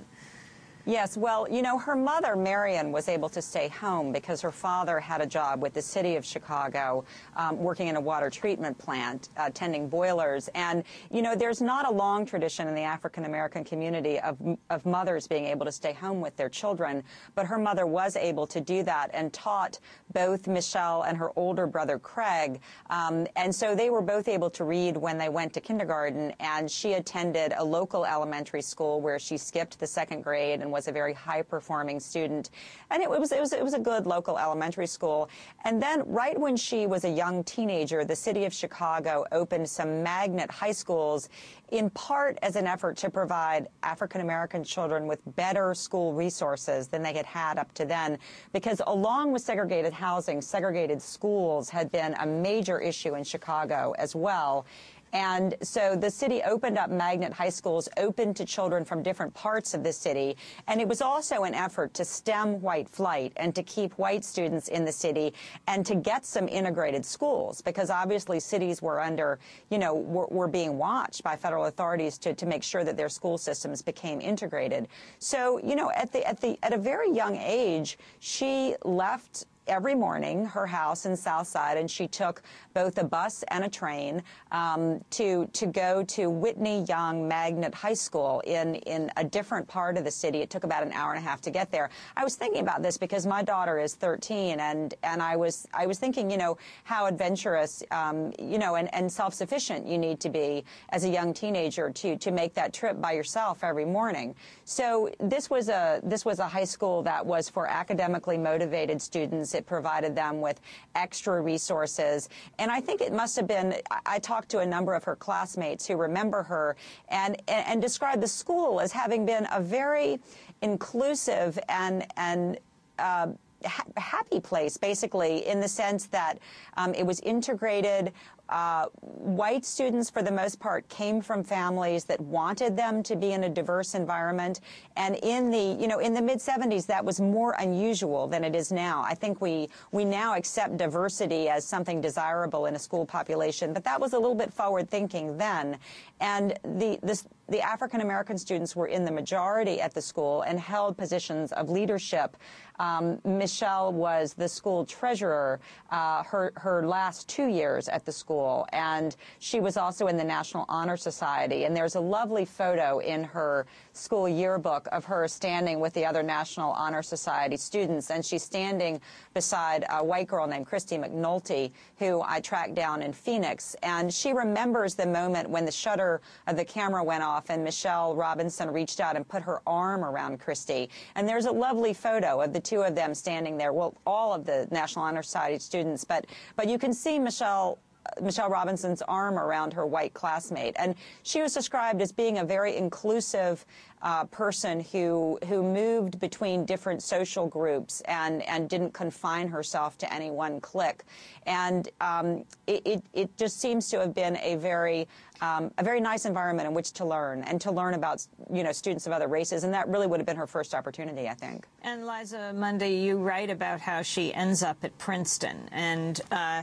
Yes, well, you know, her mother, Marion, was able to stay home because her father had a job with the city of Chicago, um, working in a water treatment plant, uh, tending boilers. And, you know, there's not a long tradition in the African-American community of, of mothers being able to stay home with their children. But her mother was able to do that and taught both Michelle and her older brother, Craig. Um, and so they were both able to read when they went to kindergarten. And she attended a local elementary school where she skipped the second grade and was a very high-performing student, and it was it was it was a good local elementary school. And then, right when she was a young teenager, the city of Chicago opened some magnet high schools, in part as an effort to provide African-American children with better school resources than they had had up to then, because along with segregated housing, segregated schools had been a major issue in Chicago as well. And so the city opened up magnet high schools open to children from different parts of the city. And it was also an effort to stem white flight and to keep white students in the city and to get some integrated schools, because obviously cities were under, you know, were, were being watched by federal authorities to, to make sure that their school systems became integrated. So, you know, at the, at the, at a very young age, she left every morning her house in South Side, and she took both a bus and a train um, to to go to Whitney Young Magnet High School in in a different part of the city. It took about an hour and a half to get there. I was thinking about this because my daughter is thirteen, and and I was I was thinking, you know, how adventurous, um, you know, and, and self-sufficient you need to be as a young teenager to to make that trip by yourself every morning. So this was a this was a high school that was for academically motivated students. It provided them with extra resources. And I think it must have been, I talked to a number of her classmates who remember her and, and, and described the school as having been a very inclusive and, and uh, ha- happy place, basically, in the sense that um, it was integrated. Uh, white students, for the most part, came from families that wanted them to be in a diverse environment. And in the, you know, in the mid seventies, that was more unusual than it is now. I think we, we now accept diversity as something desirable in a school population, but that was a little bit forward thinking then. And the, this, the African-American students were in the majority at the school and held positions of leadership. Um, Michelle was the school treasurer uh, her, her last two years at the school, and she was also in the National Honor Society. And there's a lovely photo in her school yearbook of her standing with the other National Honor Society students, and she's standing beside a white girl named Christy McNulty, who I tracked down in Phoenix. And she remembers the moment when the shutter of the camera went off and Michelle Robinson reached out and put her arm around Christy. And there's a lovely photo of the two of them standing there, well, all of the National Honor Society students, but, but you can see Michelle Michelle Robinson's arm around her white classmate. And she was described as being a very inclusive uh, person who who moved between different social groups and, and didn't confine herself to any one clique. And um, it, it, it just seems to have been a very um, a very nice environment in which to learn and to learn about, you know, students of other races. And that really would have been her first opportunity, I think. And Liza Mundy, you write about how she ends up at Princeton, and uh,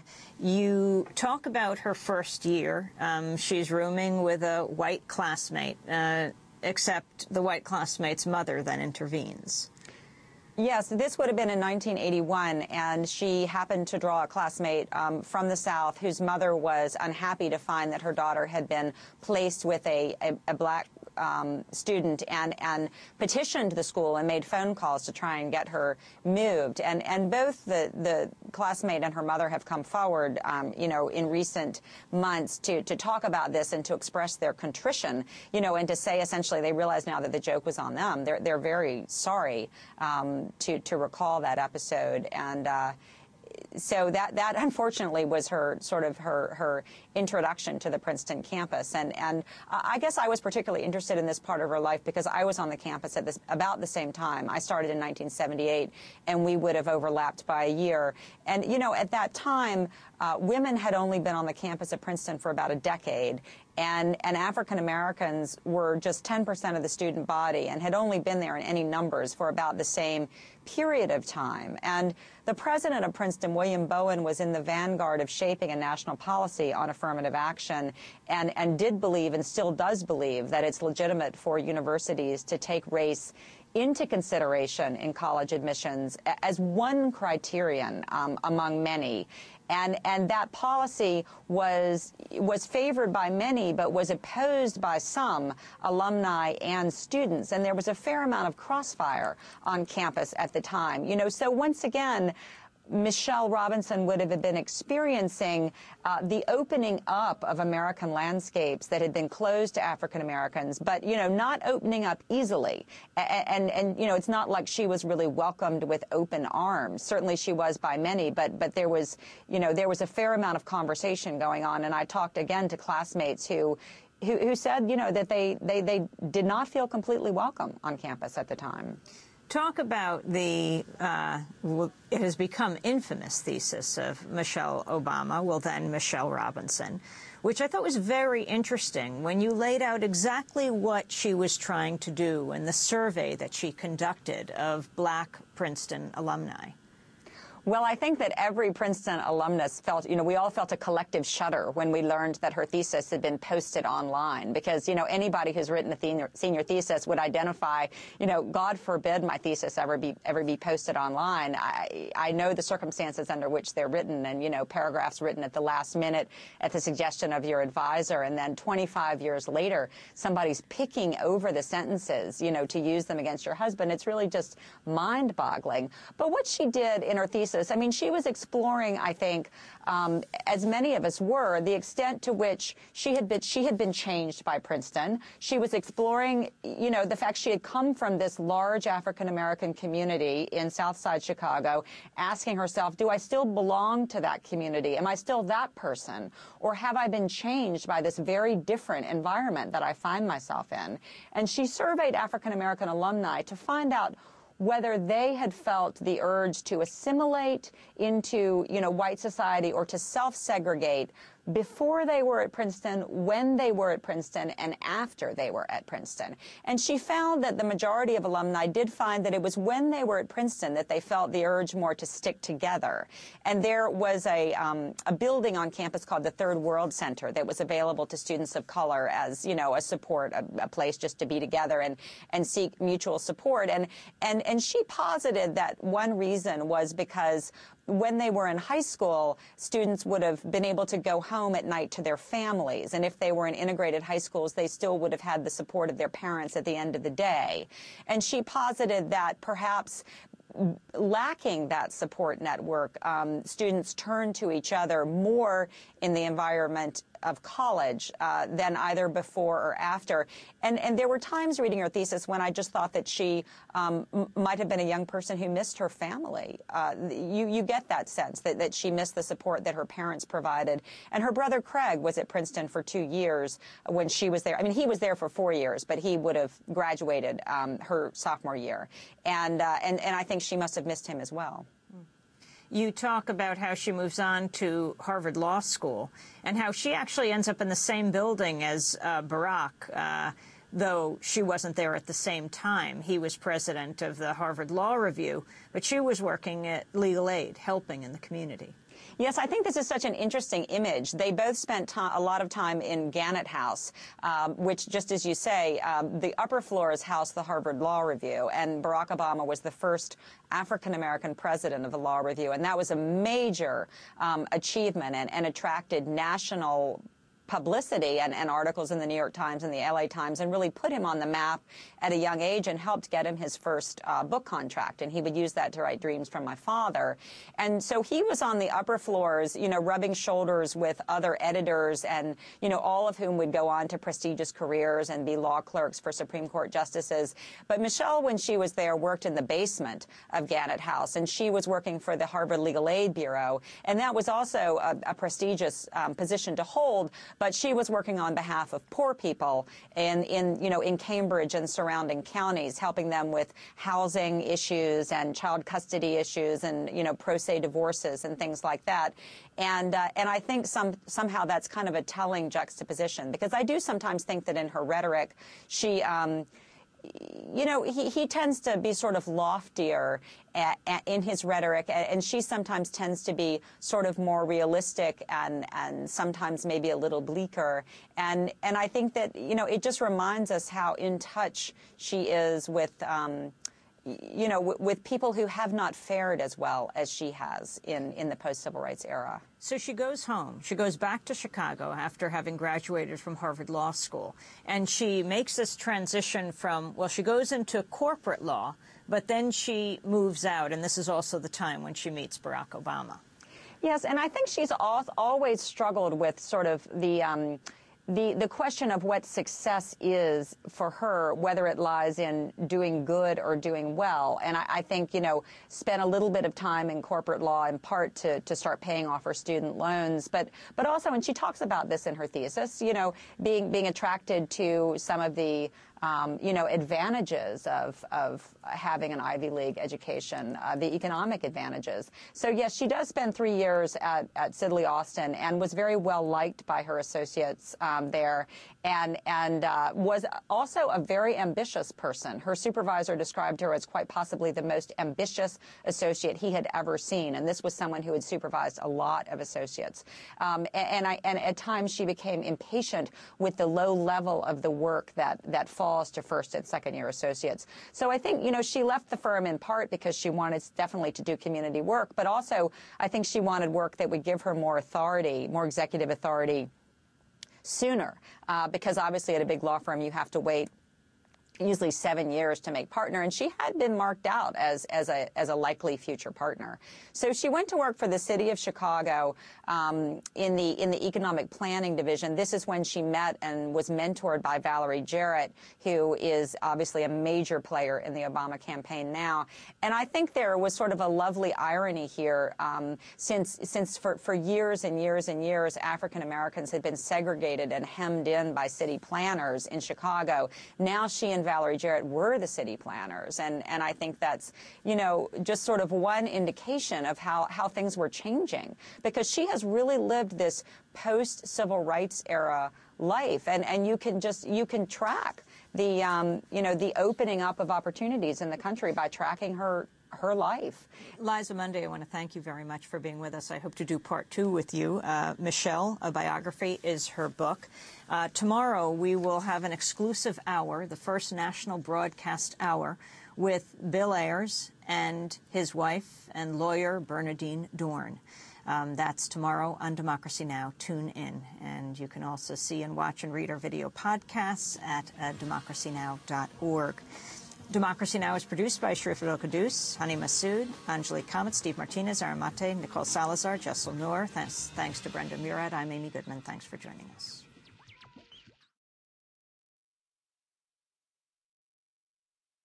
you talk about her first year. Um, she's rooming with a white classmate, uh, except the white classmate's mother then intervenes. Yes, this would have been in nineteen eighty-one, and she happened to draw a classmate um, from the South whose mother was unhappy to find that her daughter had been placed with a, a, a black um, student and, and petitioned the school and made phone calls to try and get her moved. And, and both the, the classmate and her mother have come forward, um, you know, in recent months to, to talk about this and to express their contrition, you know, and to say essentially they realize now that the joke was on them. They're, they're very sorry um, to, to recall that episode. And uh, so that, that unfortunately was her sort of her, her introduction to the Princeton campus. And, and I guess I was particularly interested in this part of her life because I was on the campus at this, about the same time. I started in nineteen seventy-eight, and we would have overlapped by a year. And, you know, at that time, uh, women had only been on the campus of Princeton for about a decade. And, and African Americans were just ten percent of the student body and had only been there in any numbers for about the same period of time. And the president of Princeton, William Bowen, was in the vanguard of shaping a national policy on affirmative action and, and did believe and still does believe that it's legitimate for universities to take race into consideration in college admissions as one criterion um, among many. And, and that policy was, was favored by many, but was opposed by some alumni and students. And there was a fair amount of crossfire on campus at the time. You know, so once again, Michelle Robinson would have been experiencing uh, the opening up of American landscapes that had been closed to African Americans, but, you know, not opening up easily. And, and, and, you know, it's not like she was really welcomed with open arms. Certainly she was by many, but, but there was, you know, there was a fair amount of conversation going on. And I talked again to classmates who, who, who said, you know, that they, they, they did not feel completely welcome on campus at the time. Talk about the, uh, it has become infamous thesis of Michelle Obama, well then Michelle Robinson, which I thought was very interesting when you laid out exactly what she was trying to do in the survey that she conducted of black Princeton alumni. Well, I think that every Princeton alumnus felt, you know, we all felt a collective shudder when we learned that her thesis had been posted online because, you know, anybody who's written a senior, senior thesis would identify, you know, God forbid my thesis ever be ever be posted online. I, I know the circumstances under which they're written and, you know, paragraphs written at the last minute at the suggestion of your advisor, and then twenty-five years later, somebody's picking over the sentences, you know, to use them against your husband. It's really just mind-boggling. But what she did in her thesis, I mean, she was exploring, I think, um, as many of us were, the extent to which she had been she had been changed by Princeton. She was exploring, you know, the fact she had come from this large African American community in Southside Chicago, asking herself, do I still belong to that community? Am I still that person? Or have I been changed by this very different environment that I find myself in? And she surveyed African American alumni to find out whether they had felt the urge to assimilate into, you know, white society or to self-segregate before they were at Princeton, when they were at Princeton, and after they were at Princeton. And she found that the majority of alumni did find that it was when they were at Princeton that they felt the urge more to stick together. And there was a, um, a building on campus called the Third World Center that was available to students of color as, you know, a support, a, a place just to be together and, and seek mutual support. And, and, and she posited that one reason was because when they were in high school, students would have been able to go home at night to their families. And if they were in integrated high schools, they still would have had the support of their parents at the end of the day. And she posited that perhaps lacking that support network, um, students turn to each other more in the environment of college uh, than either before or after. And, and there were times reading her thesis when I just thought that she um, m might have been a young person who missed her family. Uh, you, you get that sense that, that she missed the support that her parents provided. And her brother Craig was at Princeton for two years when she was there. I mean, he was there for four years, but he would have graduated um, her sophomore year. And, uh, and, and I think she must have missed him as well. You talk about how she moves on to Harvard Law School and how she actually ends up in the same building as uh, Barack, uh, though she wasn't there at the same time. He was president of the Harvard Law Review, but she was working at Legal Aid, helping in the community. Yes, I think this is such an interesting image. They both spent a lot of time in Gannett House, um, which, just as you say, um, the upper floor is housed the Harvard Law Review, and Barack Obama was the first African-American president of the Law Review, and that was a major um, achievement and, and attracted national publicity and, and articles in the New York Times and the L A Times, and really put him on the map at a young age and helped get him his first uh, book contract. And he would use that to write Dreams from My Father. And so he was on the upper floors, you know, rubbing shoulders with other editors, and, you know, all of whom would go on to prestigious careers and be law clerks for Supreme Court justices. But Michelle, when she was there, worked in the basement of Gannett House, and she was working for the Harvard Legal Aid Bureau. And that was also a, a prestigious um, position to hold. But she was working on behalf of poor people in, in, you know, in Cambridge and surrounding counties, helping them with housing issues and child custody issues and, you know, pro se divorces and things like that. And uh, and I think some somehow that's kind of a telling juxtaposition, because I do sometimes think that in her rhetoric, she um, you know, he, he tends to be sort of loftier at, at, in his rhetoric, and she sometimes tends to be sort of more realistic and, and sometimes maybe a little bleaker. And, and I think that, you know, it just reminds us how in touch she is with, um, you know, w with people who have not fared as well as she has in, in the post-civil rights era. So she goes home. She goes back to Chicago after having graduated from Harvard Law School. And she makes this transition from, well, she goes into corporate law, but then she moves out. And this is also the time when she meets Barack Obama. Yes, and I think she's al always struggled with sort of the... Um, The, the question of what success is for her, whether it lies in doing good or doing well. And I, I think, you know, spent a little bit of time in corporate law in part to, to start paying off her student loans. But, but also, and she talks about this in her thesis, you know, being, being attracted to some of the Um, you know, advantages of, of having an Ivy League education, uh, the economic advantages. So, yes, she does spend three years at, at Sidley Austin and was very well liked by her associates um, there, and, and uh, was also a very ambitious person. Her supervisor described her as quite possibly the most ambitious associate he had ever seen, and this was someone who had supervised a lot of associates. Um, and, and, I, and at times she became impatient with the low level of the work that, that falls to first and second year associates. So I think, you know, she left the firm in part because she wanted definitely to do community work, but also I think she wanted work that would give her more authority, more executive authority sooner, uh, because obviously at a big law firm you have to wait usually seven years to make partner, and she had been marked out as, as, a, as a likely future partner. So she went to work for the city of Chicago um, in, the, in the economic planning division. This is when she met and was mentored by Valerie Jarrett, who is obviously a major player in the Obama campaign now. And I think there was sort of a lovely irony here, um, since, since for, for years and years and years, African Americans had been segregated and hemmed in by city planners in Chicago. Now she and Valerie Jarrett were the city planners, and, and I think that's, you know, just sort of one indication of how, how things were changing, because she has really lived this post-civil rights era life, and, and you can just, you can track the, um, you know, the opening up of opportunities in the country by tracking her her life. Liza Mundy, I want to thank you very much for being with us. I hope to do part two with you. Uh, Michelle, a biography, is her book. Uh, tomorrow we will have an exclusive hour, the first national broadcast hour, with Bill Ayers and his wife and lawyer Bernadine Dorn. Um, that's tomorrow on Democracy Now! Tune in. And you can also see and watch and read our video podcasts at uh, democracy now dot org. Democracy Now! Is produced by Sharif El-Quddus, Hani Massoud, Anjali Kamat, Steve Martinez, Aramate, Nicole Salazar, Jessel Noor. Thanks, thanks to Brenda Murad. I'm Amy Goodman. Thanks for joining us.